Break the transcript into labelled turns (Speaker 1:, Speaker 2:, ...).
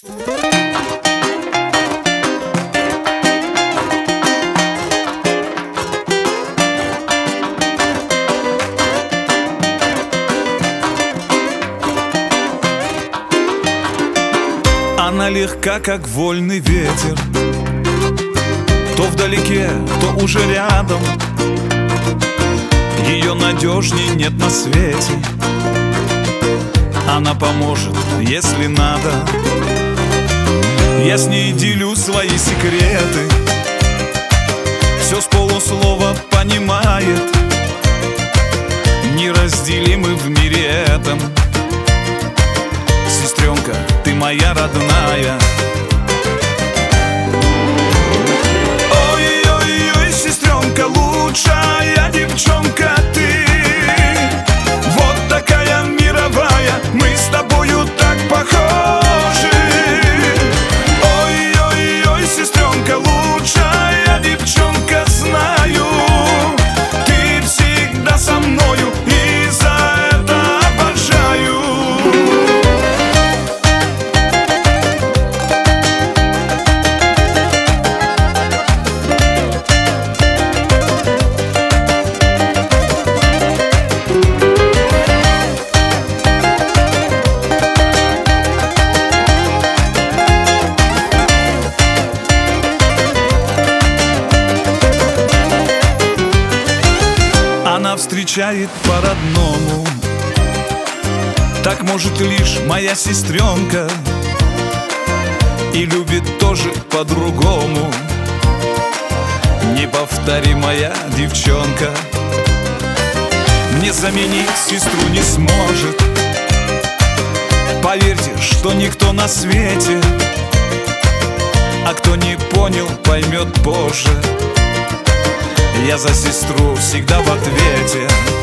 Speaker 1: Она легка, как вольный ветер, то вдалеке, то уже рядом. Ее надежней нет на свете. Она поможет, если надо. Я с ней делю свои секреты, все с полуслова понимает. Неразделимы в мире этом. Сестренка, ты моя родная. Ой-ой-ой, сестренка, лучшая девчонка ты. Вот такая мировая, мы с тобою так похожи. Ой-ой-ой, сестренка, лучшая девчонка, знаю. Ты всегда со мною, и за это обожаю. Она встречает по-родному, так может лишь моя сестренка, и любит тоже по-другому. Неповторимая девчонка, мне заменить сестру не сможет. Поверьте, что никто на свете, а кто не понял, поймет позже. Я за сестру всегда в ответе.